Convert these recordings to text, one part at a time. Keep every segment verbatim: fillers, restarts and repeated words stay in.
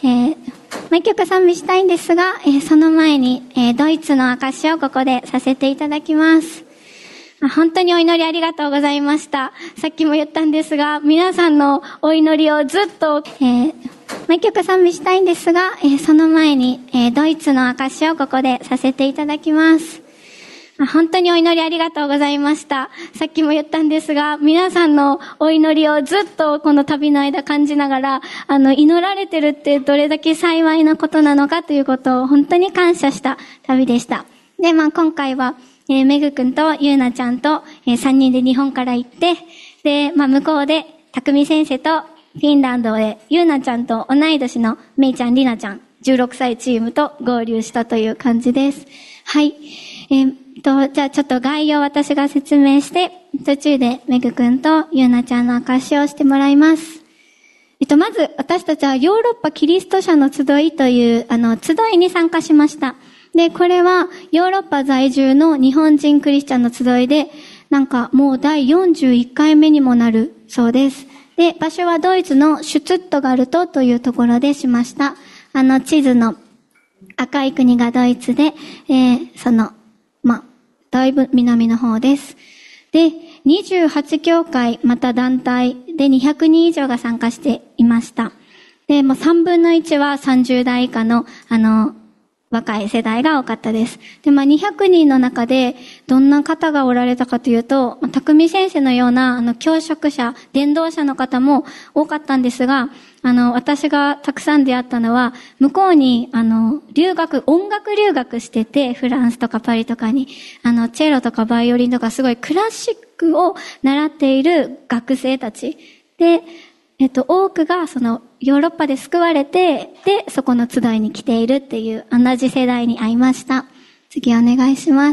えー、毎曲賛美したいんですが、えー、その前に、えー、ドイツの証しをここでさせていただきます。本当にお祈りありがとうございました。さっきも言ったんですが、皆さんのお祈りをずっと、えー、毎曲賛美したいんですが、えー、その前に、えー、ドイツの証しをここでさせていただきます。本当にお祈りありがとうございました。さっきも言ったんですが、皆さんのお祈りをずっとこの旅の間感じながら、あの、祈られてるってどれだけ幸いなことなのかということを本当に感謝した旅でした。で、まあ今回は、えー、めぐくんとゆうなちゃんと、えー、さんにんで日本から行って、で、まあ向こうで、たくみ先生とフィンランドで、ゆうなちゃんと同い年のめいちゃん、りなちゃん、じゅうろくさいチームと合流したという感じです。はい。えーと、じゃあちょっと概要を私が説明して、途中でめぐくんとゆうなちゃんの証しをしてもらいます。えっと、まず私たちはヨーロッパキリスト者の集いという、あの、集いに参加しました。で、これはヨーロッパ在住の日本人クリスチャンの集いで、なんかもうだいよんじゅういっかいめにもなるそうです。で、場所はドイツのシュツットガルトというところでしました。あの、地図の赤い国がドイツで、えー、その、まあ、だいぶ南の方です。で、にじゅうはち教会、また団体でにひゃくにん以上が参加していました。で、もうさんぶんのいちはさんじゅうだい以下の、あの、若い世代が多かったです。で、まあ、にひゃくにんの中で、どんな方がおられたかというと、たくみ先生のような、あの、教職者、伝道者の方も多かったんですが、あの、私がたくさん出会ったのは、向こうに、あの、留学、音楽留学してて、フランスとかパリとかに、あの、チェロとかバイオリンとかすごいクラシックを習っている学生たち。で、えっと、多くがそのヨーロッパで救われて、で、そこの集いに来ているっていう同じ世代に会いました。次お願いします。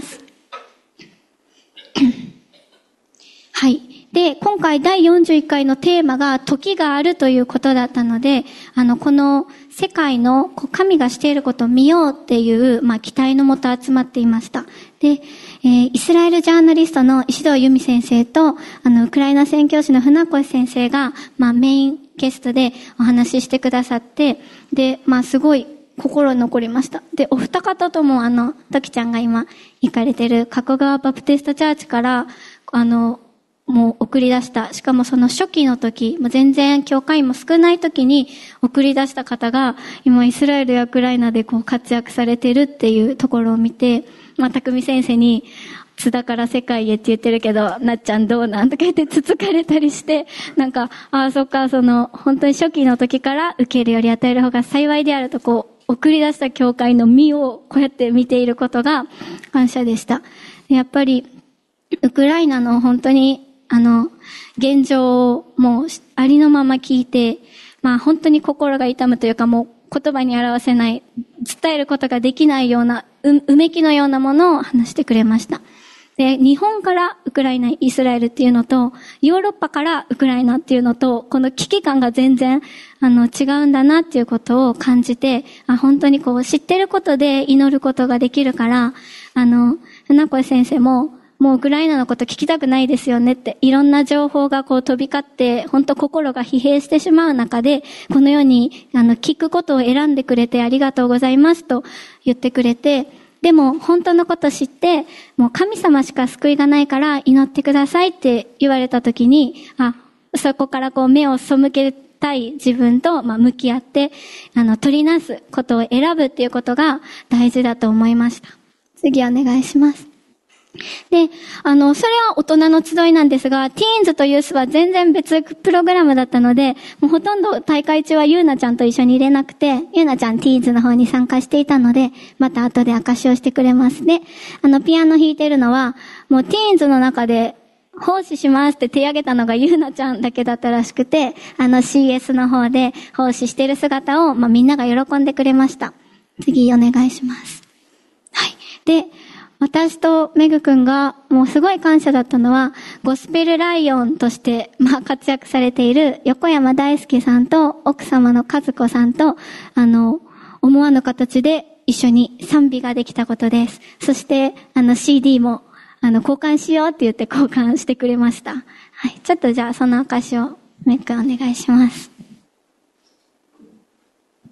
はい。で、今回だいよんじゅういっかいのテーマが時があるということだったので、あの、この世界の神がしていることを見ようっていう、まあ、期待のもと集まっていました。で、えー、イスラエルジャーナリストの石堂由美先生と、あの、ウクライナ宣教師の船越先生が、まあ、メインゲストでお話ししてくださって、で、まあ、すごい心に残りました。で、お二方とも、あの、ときちゃんが今行かれてる加古川バプテストチャーチから、あの、もう送り出した。しかもその初期の時、もう全然教会も少ない時に送り出した方が、今イスラエルやウクライナでこう活躍されてるっていうところを見て、まあ、匠先生に、津田から世界へって言ってるけど、なっちゃんどうなんとか言ってつつかれたりして、なんか、ああ、そっか、その、本当に初期の時から受けるより与える方が幸いであるとこう、送り出した教会の実をこうやって見ていることが感謝でした。やっぱり、ウクライナの本当に、あの、現状をもうありのまま聞いて、まあ本当に心が痛むというかもう言葉に表せない、伝えることができないような、う、うめきのようなものを話してくれました。で、日本からウクライナ、イスラエルっていうのと、ヨーロッパからウクライナっていうのと、この危機感が全然、あの、違うんだなっていうことを感じて、あ、本当にこう知ってることで祈ることができるから、あの、船越先生も、もうウクライナのこと聞きたくないですよねって、いろんな情報がこう飛び交って、本当心が疲弊してしまう中で、このように、あの、聞くことを選んでくれてありがとうございますと言ってくれて、でも本当のこと知って、もう神様しか救いがないから祈ってくださいって言われたときに、あ、そこからこう目を背けたい自分と、まあ、向き合って、あの、取りなすことを選ぶっていうことが大事だと思いました。次お願いします。で、あの、それは大人の集いなんですが、ティーンズとユースは全然別プログラムだったので、もうほとんど大会中はユーナちゃんと一緒に入れなくて、ユーナちゃんティーンズの方に参加していたので、また後で証しをしてくれますね。あの、ピアノ弾いてるのは、もうティーンズの中で、奉仕しますって手挙げたのがユーナちゃんだけだったらしくて、あの シーエス の方で奉仕してる姿を、まあ、みんなが喜んでくれました。次お願いします。はい。で、私とメグ君がもうすごい感謝だったのは、ゴスペルライオンとして、まあ、活躍されている横山大輔さんと奥様の和子さんと、あの、思わぬ形で一緒に賛美ができたことです。そして、あの シーディー も、あの、交換しようって言って交換してくれました。はい。ちょっとじゃあその証をメグ君お願いします。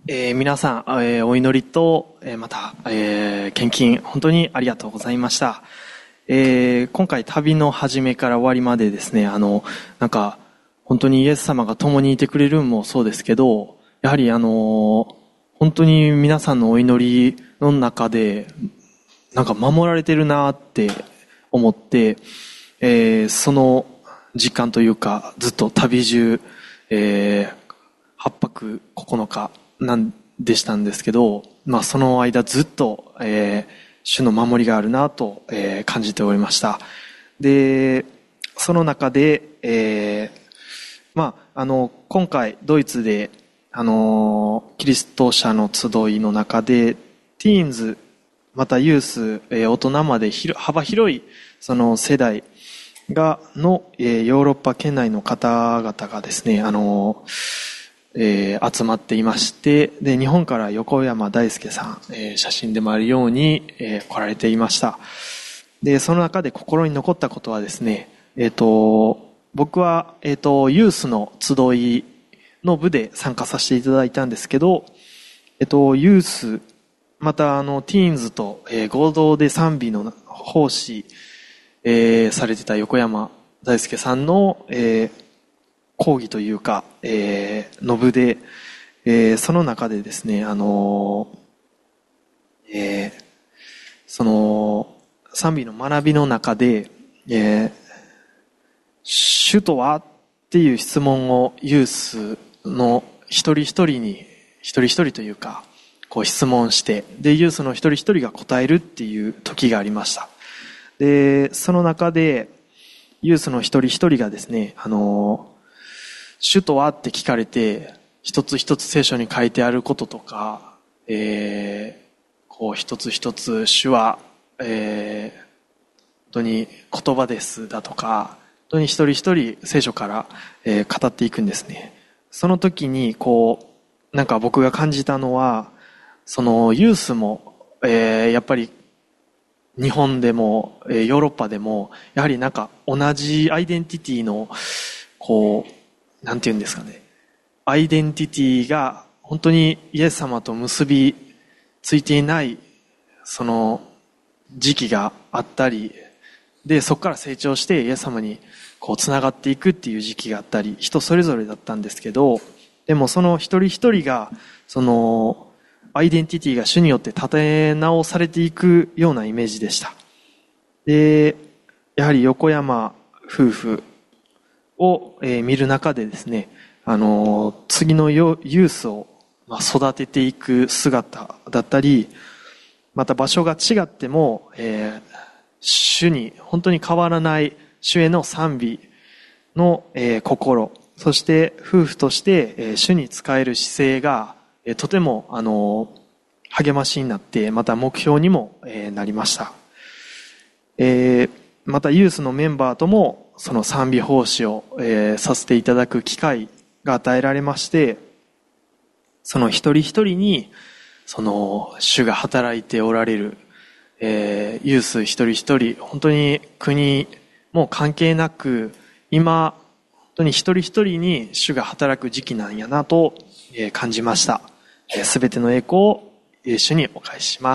えー、皆さん、えー、お祈りと、えー、また、えー、献金、本当にありがとうございました。えー、今回旅の始めから終わりまでですね、あの、なんか、本当にイエス様が共にいてくれるのもそうですけど、やはりあの、本当に皆さんのお祈りの中で、なんか守られてるなって思って、えー、その時間というか、ずっと旅中、えー、はっぱくここのかなんでしたんですけど、まあその間ずっと、えー、主の守りがあるなと、えー、感じておりました。で、その中で、えー、まああの今回ドイツであのキリスト者の集いの中でティーンズまたユース、えー、大人まで広幅広いその世代がの、えー、ヨーロッパ圏内の方々がですね、あのえー、集まっていまして、で日本から横山大輔さん、えー、写真でもあるように、えー、来られていました。でその中で心に残ったことはですね、えっと僕は、えっとユースの集いの部で参加させていただいたんですけど、えっとユースまたあのティーンズと、えー、合同で賛美の奉仕、えー、されてた横山大輔さんの、えー、講義というか、えー、の部で、えー、その中でですね、あのーえー、その賛美の学びの中で、えー、主とはっていう質問をユースの一人一人に一人一人というかこう質問して、でユースの一人一人が答えるっていう時がありました。でその中でユースの一人一人がですね、あの主とはって聞かれて一つ一つ聖書に書いてあることとか、えー、こう一つ一つ主は、えー、本当に言葉ですだとか、本当に一人一人聖書から、えー、語っていくんですね。その時にこうなんか僕が感じたのは、そのユースも、えー、やっぱり日本でも、えー、ヨーロッパでもやはりなんか同じアイデンティティのこうなんていうんですかね、アイデンティティが本当にイエス様と結びついていないその時期があったりで、そこから成長してイエス様にこうつながっていくっていう時期があったり、人それぞれだったんですけど、でもその一人一人がそのアイデンティティが主によって立て直されていくようなイメージでした。でやはり横山夫婦を見る中でですね、あの次のユースを育てていく姿だったり、また場所が違っても、えー、主に本当に変わらない主への賛美の、えー、心、そして夫婦として、えー、主に仕える姿勢が、えー、とてもあの励ましになって、また目標にも、えー、なりました。えー、またユースのメンバーともその賛美奉仕を、えー、させていただく機会が与えられまして、その一人一人にその主が働いておられる、えー、ユース一人一人、本当に国も関係なく今本当に一人一人に主が働く時期なんやなと、えー、感じました。すべ、えー、ての栄光を主にお返しします。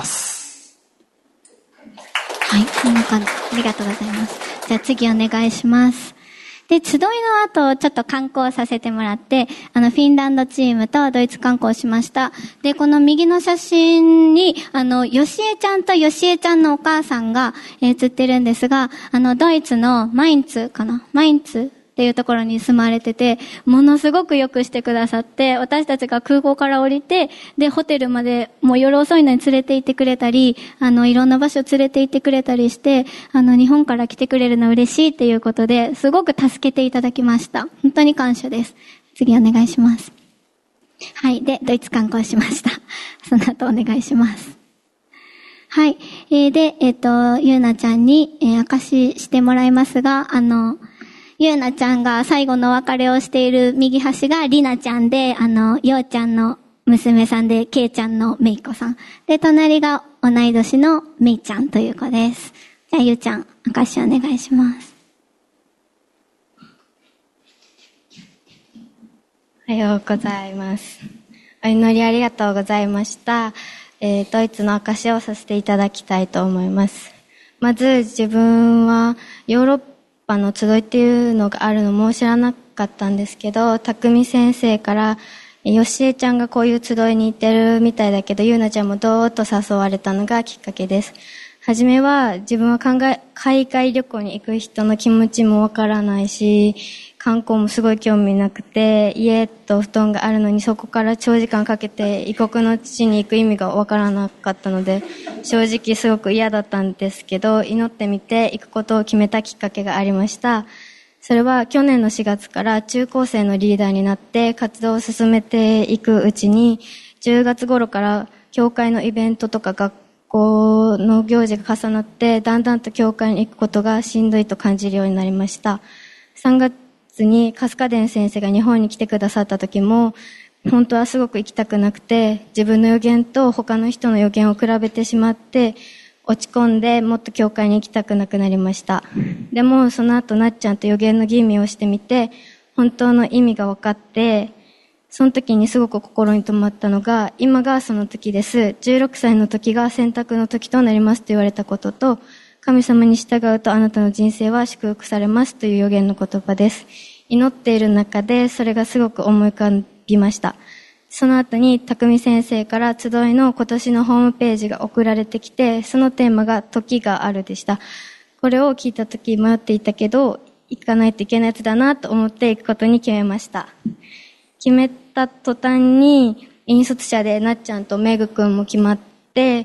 はい、ありがとうございます。じゃあ次お願いします。で、集いの後、ちょっと観光させてもらって、あの、フィンランドチームとドイツ観光しました。で、この右の写真に、あの、ヨシエちゃんとヨシエちゃんのお母さんが、えー、写ってるんですが、あの、ドイツのマインツかなマインツっていうところに住まれてて、ものすごくよくしてくださって、私たちが空港から降りて、で、ホテルまでもう夜遅いのに連れて行ってくれたり、あの、いろんな場所連れて行ってくれたりして、あの、日本から来てくれるの嬉しいっていうことで、すごく助けていただきました。本当に感謝です。次お願いします。はい。で、ドイツ観光しました。その後お願いします。はい。えー、で、えっと、ゆうなちゃんに、えー、証ししてもらいますが、あの、ゆうなちゃんが最後のお別れをしている右端がりなちゃんで、あの、ようちゃんの娘さんで、けいちゃんのめいっ子さん。で、隣が同い年のめいちゃんという子です。じゃあ、ゆうちゃん、証しお願いします。 おはようございます。 お祈りありがとうございました。えー、ドイツの証をさせていただきたいと思います。まず自分はヨーロッパの集いっていうのがあるのも知らなかったんですけど、匠先生からよしえちゃんがこういう集いに行ってるみたいだけど、ゆうなちゃんもどーっと誘われたのがきっかけです。はじめは自分は考え海外旅行に行く人の気持ちもわからないし、観光もすごい興味なくて、家と布団があるのにそこから長時間かけて異国の地に行く意味がわからなかったので、正直すごく嫌だったんですけど、祈ってみて行くことを決めたきっかけがありました。それは去年のしがつから中高生のリーダーになって活動を進めていくうちに、じゅうがつ頃から教会のイベントとか学校の行事が重なって、だんだんと教会に行くことがしんどいと感じるようになりました。さんがつにカスカデン先生が日本に来てくださった時も、本当はすごく行きたくなくて、自分の予言と他の人の予言を比べてしまって、落ち込んでもっと教会に行きたくなくなりました。でもその後なっちゃんと予言の吟味をしてみて、本当の意味が分かって、その時にすごく心に留まったのが、今がその時です。じゅうろくさいの時が選択の時となりますと言われたことと、神様に従うとあなたの人生は祝福されますという予言の言葉です。祈っている中でそれがすごく思い浮かびました。その後に匠先生から集いの今年のホームページが送られてきて、そのテーマが時があるでした。これを聞いた時迷っていたけど、行かないといけないやつだなと思って行くことに決めました。決めた途端に引率者でなっちゃんとめぐくんも決まって、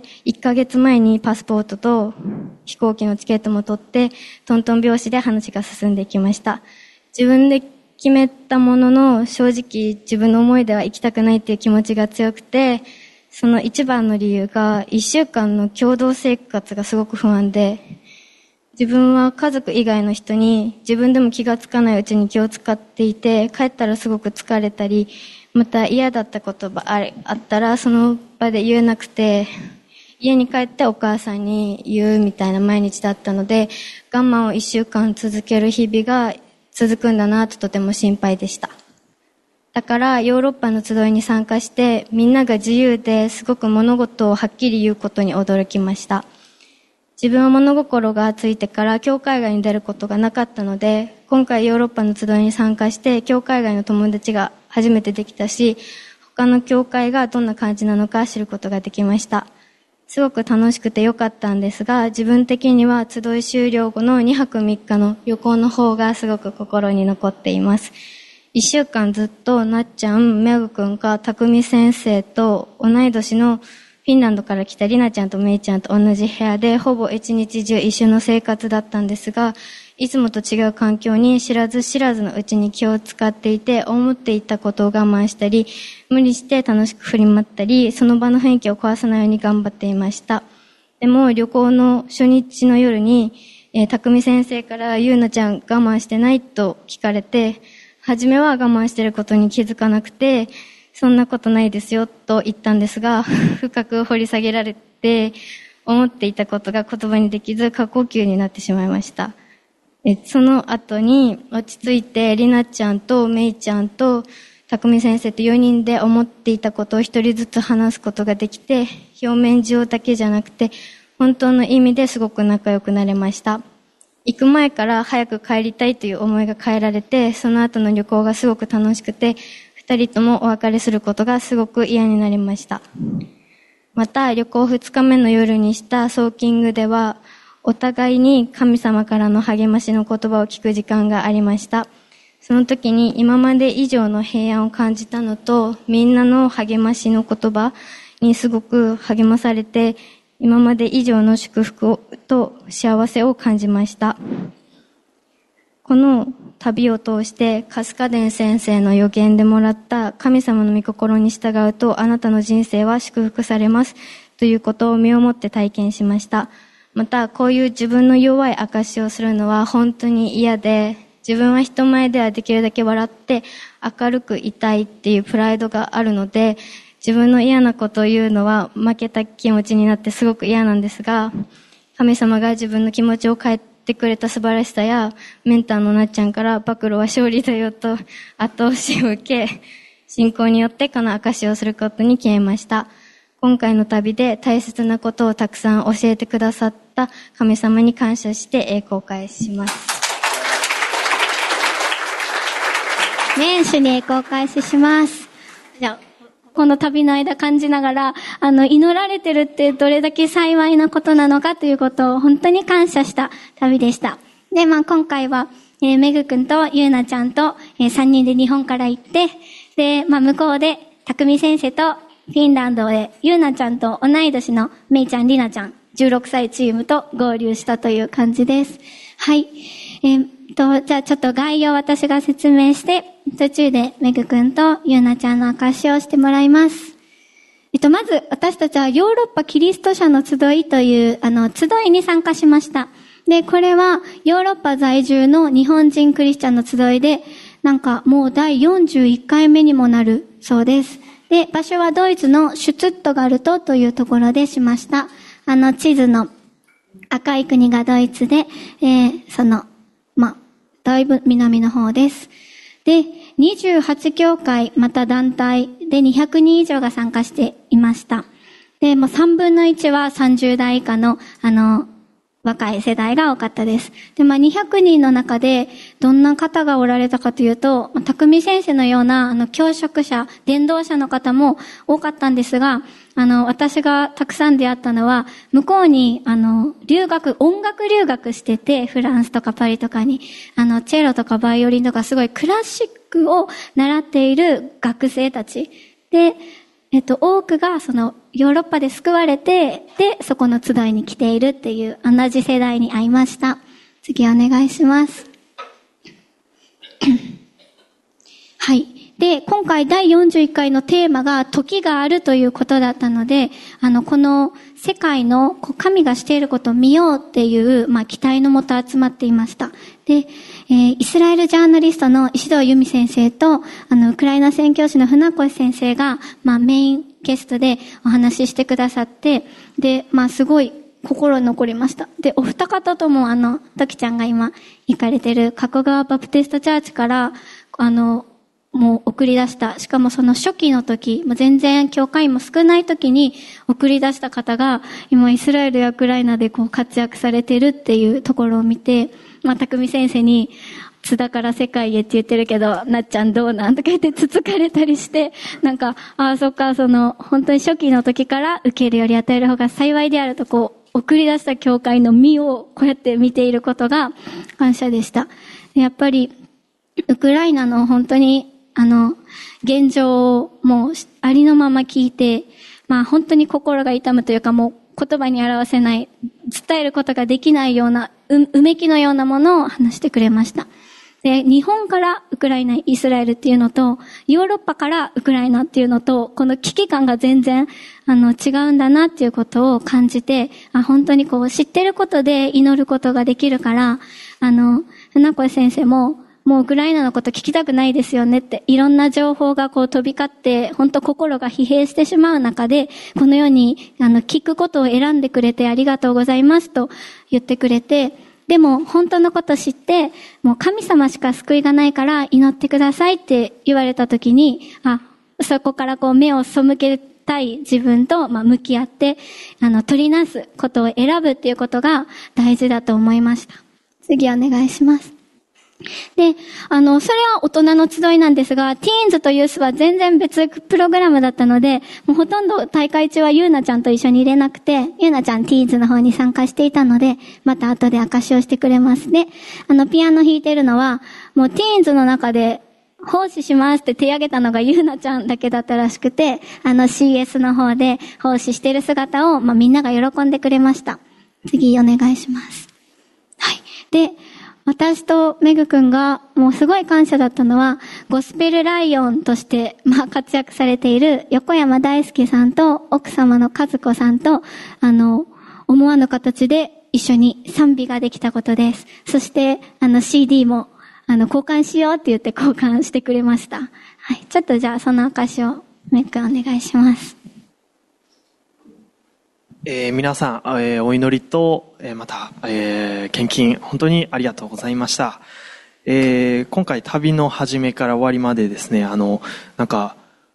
いっかげつまえにパスポートと飛行機のチケットも取って、トントン拍子で話が進んでいきました。自分で決めたものの、正直自分の思いでは行きたくないっていう気持ちが強くて、その一番の理由がいっしゅうかんの共同生活がすごく不安で、自分は家族以外の人に自分でも気がつかないうちに気を使っていて、帰ったらすごく疲れたり、また嫌だった言葉あったらその場で言えなくて、家に帰ってお母さんに言うみたいな毎日だったので、我慢をいっしゅうかん続ける日々が続くんだなととても心配でした。だからヨーロッパの集いに参加して、みんなが自由ですごく物事をはっきり言うことに驚きました。自分は物心がついてから教会外に出ることがなかったので、今回ヨーロッパの集いに参加して教会外の友達が初めてできたし、他の教会がどんな感じなのか知ることができました。すごく楽しくてよかったんですが、自分的には集い終了後のにはくみっかの旅行の方がすごく心に残っています。いっしゅうかんずっとなっちゃん、めぐくんが匠先生と同い年のフィンランドから来たりなちゃんとめいちゃんと同じ部屋でほぼ一日中一緒の生活だったんですが、いつもと違う環境に知らず知らずのうちに気を使っていて、思っていたことを我慢したり、無理して楽しく振り回ったり、その場の雰囲気を壊さないように頑張っていました。でも旅行の初日の夜に、えー、匠先生からゆうなちゃん我慢してないと聞かれて、初めは我慢してることに気づかなくて、そんなことないですよと言ったんですが、深く掘り下げられて、思っていたことが言葉にできず過呼吸になってしまいました。えその後に落ち着いてりなちゃんとめいちゃんと匠先生とよにんで思っていたことを一人ずつ話すことができて、表面上だけじゃなくて本当の意味ですごく仲良くなれました。行く前から早く帰りたいという思いが変えられて、その後の旅行がすごく楽しくて、二人ともお別れすることがすごく嫌になりました。また旅行二日目の夜にしたソーキングでは、お互いに神様からの励ましの言葉を聞く時間がありました。その時に今まで以上の平安を感じたのと、みんなの励ましの言葉にすごく励まされて、今まで以上の祝福と幸せを感じました。この旅を通してカスカデン先生の予言でもらった神様の御心に従うとあなたの人生は祝福されますということを身をもって体験しました。またこういう自分の弱い証しをするのは本当に嫌で、自分は人前ではできるだけ笑って明るくいたいっていうプライドがあるので、自分の嫌なことを言うのは負けた気持ちになってすごく嫌なんですが、神様が自分の気持ちを変えてくれた素晴らしさや、メンターのなっちゃんから暴露は勝利だよと後押しを受け、 信仰によってこの証しをすることに決めました。今回の旅で大切なことをたくさん教えてくださった神様に感謝して栄光を返します。 ね、主に栄光を返しします。じゃあ、この旅の間感じながら、あの、祈られてるってどれだけ幸いなことなのかということを本当に感謝した旅でした。で、まあ今回は、えー、めぐくんとゆうなちゃんと、えー、さんにんで日本から行って、で、まあ向こうで、たくみ先生とフィンランドで、ゆうなちゃんと同い年のめいちゃん、りなちゃん、じゅうろくさいチームと合流したという感じです。はい。えー、と、じゃあちょっと概要を私が説明して、途中でめぐくんとゆうなちゃんの証しをしてもらいます。えっと、まず私たちはヨーロッパキリスト者の集いという、あの、集いに参加しました。で、これはヨーロッパ在住の日本人クリスチャンの集いで、なんかもうだいよんじゅういっかいめにもなるそうです。で、場所はドイツのシュツットガルトというところでしました。あの地図の赤い国がドイツで、えー、その、まあ、だいぶ南の方です。で、にじゅうはち教会また団体でにひゃくにん以上が参加していました。で、もうさんぶんのいちはさんじゅうだい以下の、あの、若い世代が多かったです。で、まあ、にひゃくにんの中で、どんな方がおられたかというと、まあ、匠先生のような、あの、教職者、伝道者の方も多かったんですが、あの、私がたくさん出会ったのは、向こうに、あの、留学、音楽留学してて、フランスとかパリとかに、あの、チェロとかバイオリンとかすごいクラシックを習っている学生たち。で、えっと、多くがそのヨーロッパで救われて、で、そこの集いに来ているっていう同じ世代に会いました。次お願いします。はい。で、今回だいよんじゅういっかいのテーマが時があるということだったので、あの、この世界の神がしていることを見ようっていう、まあ、期待のもと集まっていました。で、えー、イスラエルジャーナリストの石堂由美先生と、あの、ウクライナ宣教師の船越先生が、まあ、メインゲストでお話ししてくださって、で、まあ、すごい心に残りました。で、お二方とも、あの、ときちゃんが今行かれてる加古川バプテストチャーチから、あの、もう送り出した。しかもその初期の時、もう全然教会も少ない時に送り出した方が、今イスラエルやウクライナでこう活躍されてるっていうところを見て、まあ、匠先生に、津田から世界へって言ってるけど、なっちゃんどうなんとか言ってつつかれたりして、なんか、ああ、そっか、その、本当に初期の時から受けるより与える方が幸いであるとこう、送り出した教会の実をこうやって見ていることが感謝でした。やっぱり、ウクライナの本当に、あの、現状をもうありのまま聞いて、まあ本当に心が痛むというかもう言葉に表せない、伝えることができないような、う、うめきのようなものを話してくれました。で、日本からウクライナ、イスラエルっていうのと、ヨーロッパからウクライナっていうのと、この危機感が全然、あの、違うんだなっていうことを感じて、あ、本当にこう知ってることで祈ることができるから、あの、船越先生も、もうウクライナのこと聞きたくないですよねって、いろんな情報がこう飛び交って、本当心が疲弊してしまう中で、このように、あの、聞くことを選んでくれてありがとうございますと言ってくれて、でも本当のこと知って、もう神様しか救いがないから祈ってくださいって言われたときに、あ、そこからこう目を背けたい自分と、まあ、向き合って、あの、取りなすことを選ぶっていうことが大事だと思いました。次お願いします。で、あの、それは大人の集いなんですが、ティーンズとユースは全然別プログラムだったので、もうほとんど大会中はゆうなちゃんと一緒に入れなくて、ゆうなちゃんティーンズの方に参加していたので、また後で証しをしてくれます。で、あの、ピアノ弾いてるのは、もうティーンズの中で、奉仕しますって手挙げたのがゆうなちゃんだけだったらしくて、あの シーエス の方で奉仕してる姿を、まあ、みんなが喜んでくれました。次お願いします。はい。で、私とメグくんがもうすごい感謝だったのは、ゴスペルライオンとして、まあ、活躍されている横山大輔さんと奥様の和子さんと、あの、思わぬ形で一緒に賛美ができたことです。そして、あの シーディー も、あの、交換しようって言って交換してくれました。はい。ちょっとじゃあその証をメグくんお願いします。 えー、皆さん、えー、お祈りと、えー、また、えー、献金、本当にありがとうございました。えー、今回旅の始めから終わりまでですね、あの、なんか、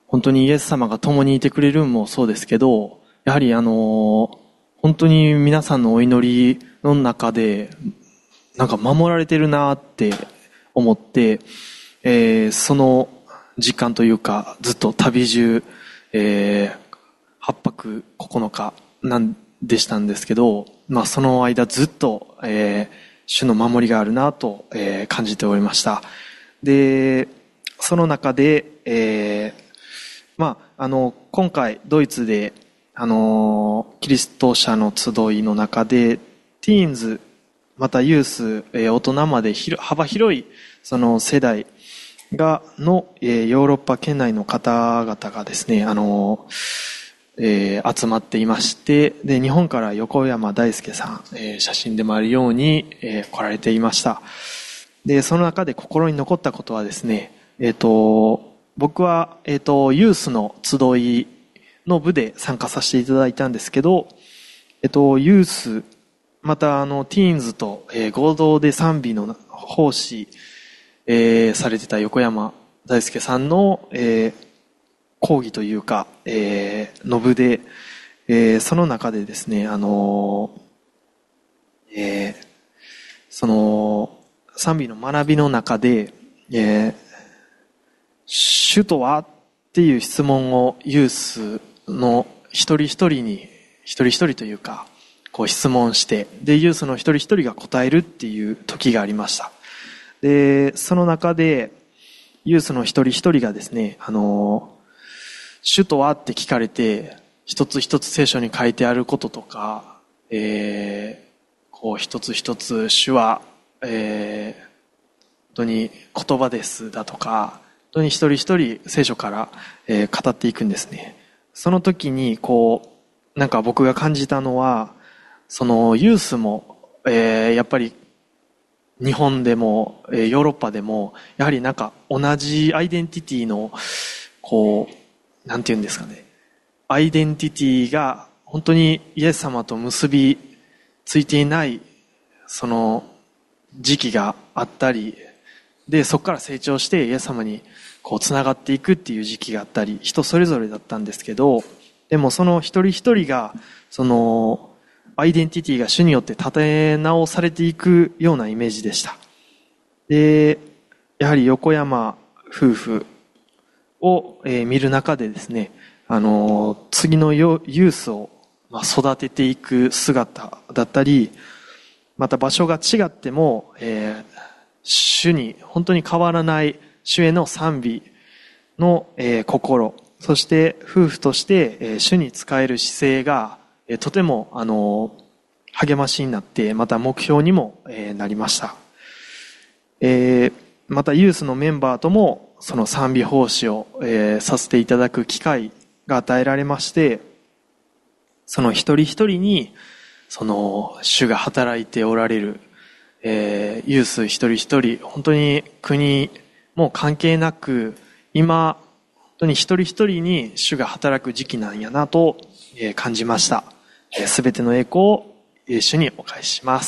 本当にイエス様が共にいてくれるのもそうですけど、やはりあの、本当に皆さんのお祈りの中で、なんか守られてるなって思って、えー、その実感というか、ずっと旅中、えー、はっぱくここのかなんでしたんですけど、まあその間ずっと、えー、主の守りがあるなと、えー、感じておりました。で、その中で、えー、まああの今回ドイツであのキリスト者の集いの中でティーンズまたユース、えー、大人まで幅広いその世代がの、えー、ヨーロッパ圏内の方々がですね、あのえー、集まっていまして、で日本から横山大輔さん、えー、写真でもあるように、えー、来られていました。でその中で心に残ったことはですね、えっと僕は、えっとユースの集いの部で参加させていただいたんですけど、えっとユースまたあのティーンズと、えー、合同で賛美の奉仕、えー、されてた横山大輔さんの、えー、講義というか、えー、の部で、えー、その中でですね、あのーえー、その賛美の学びの中で、えー、主とはっていう質問をユースの一人一人に一人一人というかこう質問して、でユースの一人一人が答えるっていう時がありました。でその中でユースの一人一人がですね、あの主とはって聞かれて一つ一つ聖書に書いてあることとか、えー、こう一つ一つ主は、えー、本当に言葉ですだとか、本当に一人一人聖書から、えー、語っていくんですね。その時にこうなんか僕が感じたのは、そのユースも、えー、やっぱり日本でも、えー、ヨーロッパでもやはりなんか同じアイデンティティのこうなんていうんですかね、アイデンティティが本当にイエス様と結びついていないその時期があったりで、そこから成長してイエス様にこうつながっていくっていう時期があったり、人それぞれだったんですけど、でもその一人一人がそのアイデンティティが主によって立て直されていくようなイメージでした。でやはり横山夫婦を、えー、見る中でですね、あのー、次のユースを、まあ、育てていく姿だったり、また場所が違っても、えー、主に本当に変わらない主への賛美の、えー、心、そして夫婦として、えー、主に仕える姿勢が、えー、とても、あのー、励ましになって、また目標にも、えー、なりました。えー、またユースのメンバーともその賛美奉仕を、えー、させていただく機会が与えられまして、その一人一人にその主が働いておられる、えー、ユース一人一人、本当に国も関係なく今本当に一人一人に主が働く時期なんやなと、えー、感じました。すべ、えー、ての栄光を主にお返しします。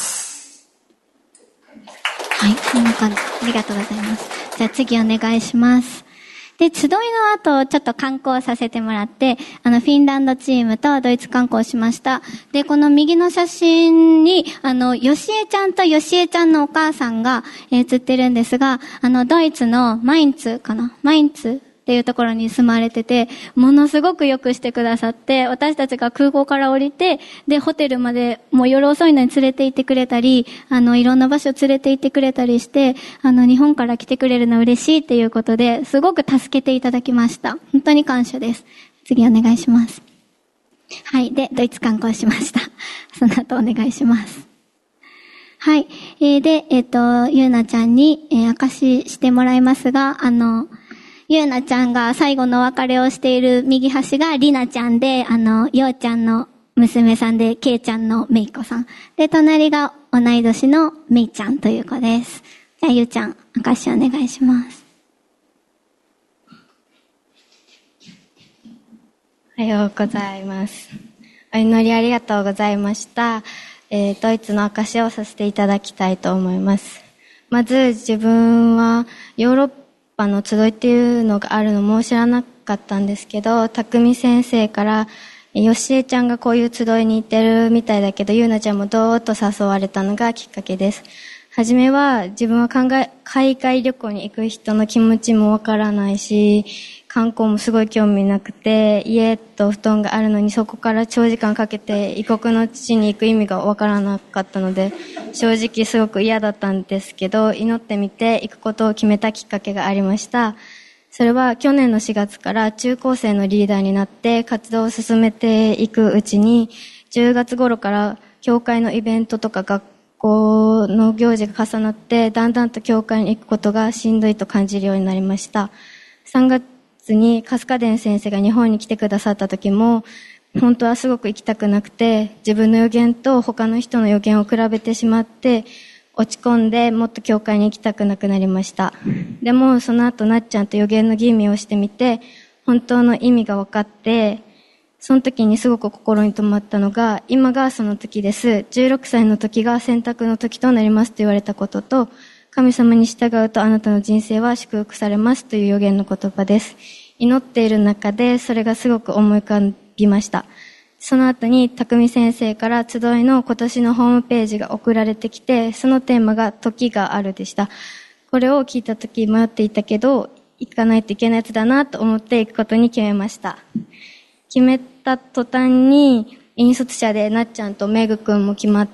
はい、こんな感じ。ありがとうございます。じゃあ次お願いします。で、集いの後、ちょっと観光させてもらって、あの、フィンランドチームとドイツ観光しました。で、この右の写真に、あの、よしえちゃんとよしえちゃんのお母さんが、えー、写ってるんですが、あの、ドイツのマインツかなマインツっていうところに住まれてて、ものすごくよくしてくださって、私たちが空港から降りて、で、ホテルまでもう夜遅いのに連れて行ってくれたり、あの、いろんな場所連れて行ってくれたりして、あの、日本から来てくれるの嬉しいっていうことで、すごく助けていただきました。本当に感謝です。次お願いします。はい。で、ドイツ観光しました。その後お願いします。はい。えー、で、えっと、ゆうなちゃんに、えー、証ししてもらいますが、あの、ゆうなちゃんが最後のお別れをしている右端がりなちゃんで、あの、ようちゃんの娘さんで、けいちゃんのめいこさん。で、隣が同い年のめいちゃんという子です。じゃあ、ゆうちゃん、証しお願いします。 おはようございます。お祈りありがとうございました。えー、ドイツの証しをさせていただきたいと思います。まず、自分はヨーロッパパの集いっていうのがあるのも知らなかったんですけど、匠先生からよしえちゃんがこういう集いに行ってるみたいだけど、ゆうなちゃんもどうと誘われたのがきっかけです。はじめは自分は考え海外旅行に行く人の気持ちもわからないし、観光もすごい興味なくて、家と布団があるのにそこから長時間かけて異国の地に行く意味がわからなかったので、正直すごく嫌だったんですけど、祈ってみて行くことを決めたきっかけがありました。それは去年のしがつから中高生のリーダーになって活動を進めていくうちに、じゅうがつ頃から教会のイベントとか学校の行事が重なって、だんだんと教会に行くことがしんどいと感じるようになりました。さんがつに春日伝先生が日本に来てくださった時も、本当はすごく行きたくなくて、自分の予言と他の人の予言を比べてしまって、落ち込んでもっと教会に行きたくなくなりました。でもその後なっちゃんと予言の吟味をしてみて、本当の意味が分かって、その時にすごく心に留まったのが、今がその時です。じゅうろくさいの時が選択の時となりますと言われたことと、神様に従うとあなたの人生は祝福されますという予言の言葉です。祈っている中でそれがすごく思い浮かびました。その後に匠先生から集いの今年のホームページが送られてきて、そのテーマが時があるでした。これを聞いた時迷っていたけど、行かないといけないやつだなと思って行くことに決めました。決めた途端に引率者でなっちゃんとめぐくんも決まって、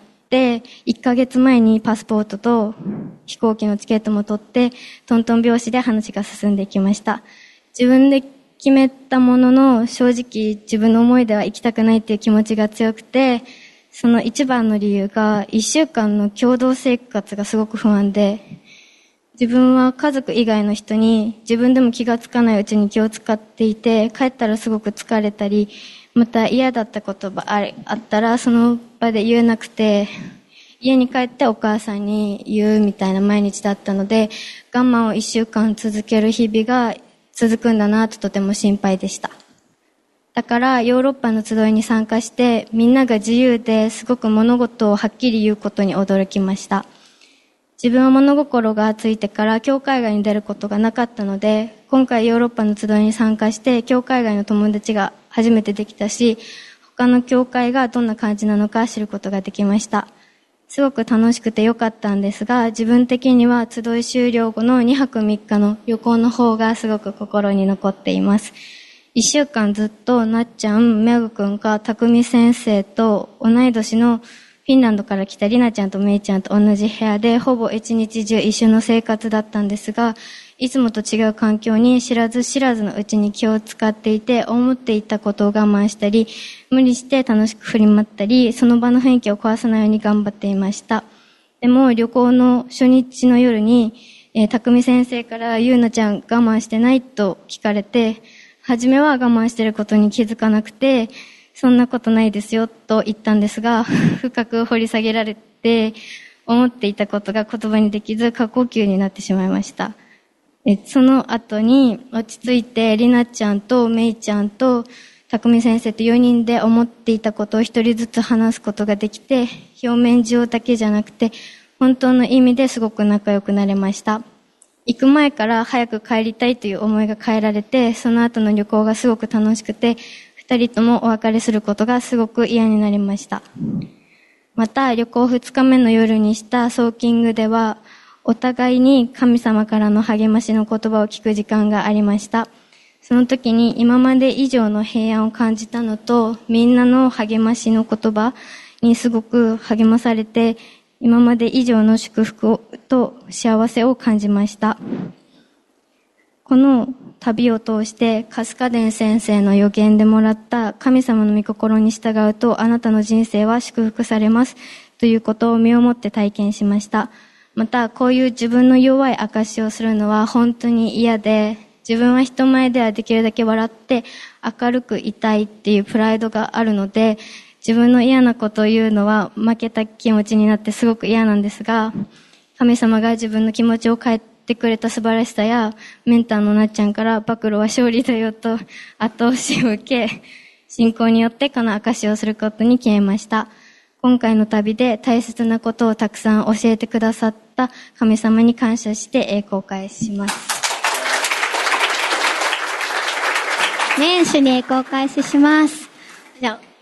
いっかげつまえにパスポートと飛行機のチケットも取って、トントン拍子で話が進んでいきました。自分で決めたものの、正直自分の思いでは行きたくないっていう気持ちが強くて、その一番の理由がいっしゅうかんの共同生活がすごく不安で、自分は家族以外の人に自分でも気がつかないうちに気を使っていて、帰ったらすごく疲れたり、また嫌だった言葉あったらその場で言えなくて、家に帰ってお母さんに言うみたいな毎日だったので、我慢をいっしゅうかん続ける日々が続くんだなととても心配でした。だからヨーロッパの集いに参加して、みんなが自由ですごく物事をはっきり言うことに驚きました。自分は物心がついてから教会外に出ることがなかったので、今回ヨーロッパの集いに参加して教会外の友達が初めてできたし、他の教会がどんな感じなのか知ることができました。すごく楽しくて良かったんですが、自分的には集い終了後のにはくみっかの旅行の方がすごく心に残っています。いっしゅうかんずっとなっちゃん、めぐくんが匠先生と同い年のフィンランドから来たりなちゃんとめいちゃんと同じ部屋でほぼ一日中一緒の生活だったんですが、いつもと違う環境に知らず知らずのうちに気を使っていて、思っていたことを我慢したり、無理して楽しく振り回ったり、その場の雰囲気を壊さないように頑張っていました。でも旅行の初日の夜に、えー、匠先生からゆうなちゃん我慢してないと聞かれて、初めは我慢してることに気づかなくて、そんなことないですよと言ったんですが、深く掘り下げられて、思っていたことが言葉にできず過呼吸になってしまいました。えその後に落ち着いてりなちゃんとめいちゃんと匠先生とよにんで思っていたことを一人ずつ話すことができて、表面上だけじゃなくて本当の意味ですごく仲良くなれました。行く前から早く帰りたいという思いが変えられて、その後の旅行がすごく楽しくて、二人ともお別れすることがすごく嫌になりました。また旅行二日目の夜にしたソーキングでは、お互いに神様からの励ましの言葉を聞く時間がありました。その時に今まで以上の平安を感じたのと、みんなの励ましの言葉にすごく励まされて、今まで以上の祝福と幸せを感じました。この旅を通して春日伝先生の予言でもらった神様の御心に従うとあなたの人生は祝福されますということを身をもって体験しました。またこういう自分の弱い証しをするのは本当に嫌で、自分は人前ではできるだけ笑って明るくいたいっていうプライドがあるので、自分の嫌なことを言うのは負けた気持ちになってすごく嫌なんですが、神様が自分の気持ちを変えてくれた素晴らしさや、メンターのなっちゃんから暴露は勝利だよと後押しを受け、信仰によってこの証しをすることに決めました。今回の旅で大切なことをたくさん教えてくださった神様に感謝して栄光を返します。 ね、主に栄光を開始します。じゃあ